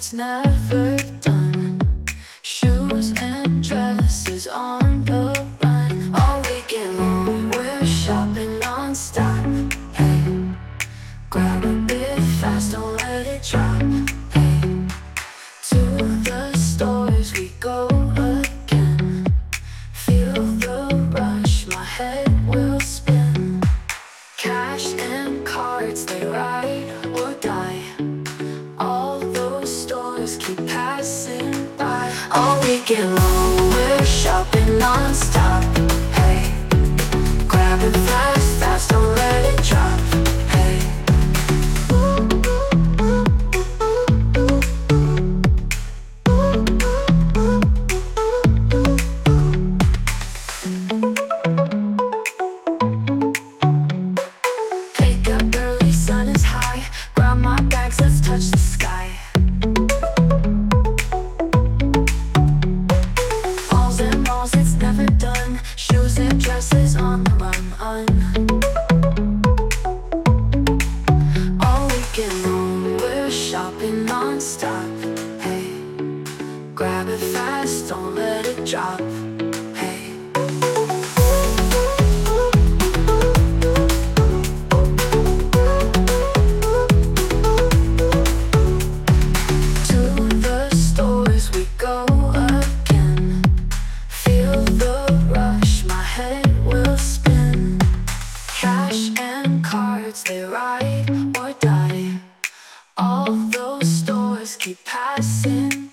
it's never done. Shoes and dresses on the run. All weekend long we're shopping non-stop. Hey, grab a bit fast, don't let it drop. Hey, to the stores we go again. Feel the rush, my head will spin. Cash and cards, they ride or die. All those stores keep passing by. All weekend long we're shopping non-stop. Hey, grab it fast, fast, don't let it drop. Hey, wake up early, sun is high. Grab my bags, let's touch the sky. Balls and malls, it's never done. Shoes and dresses on the run. All weekend long we're shopping non-stop. Hey, grab it fast, don't let it drop. Hey, to the stores we go again. Feel the rush, my head will spin. Cash and cards, they ride or die. All those stores keep passing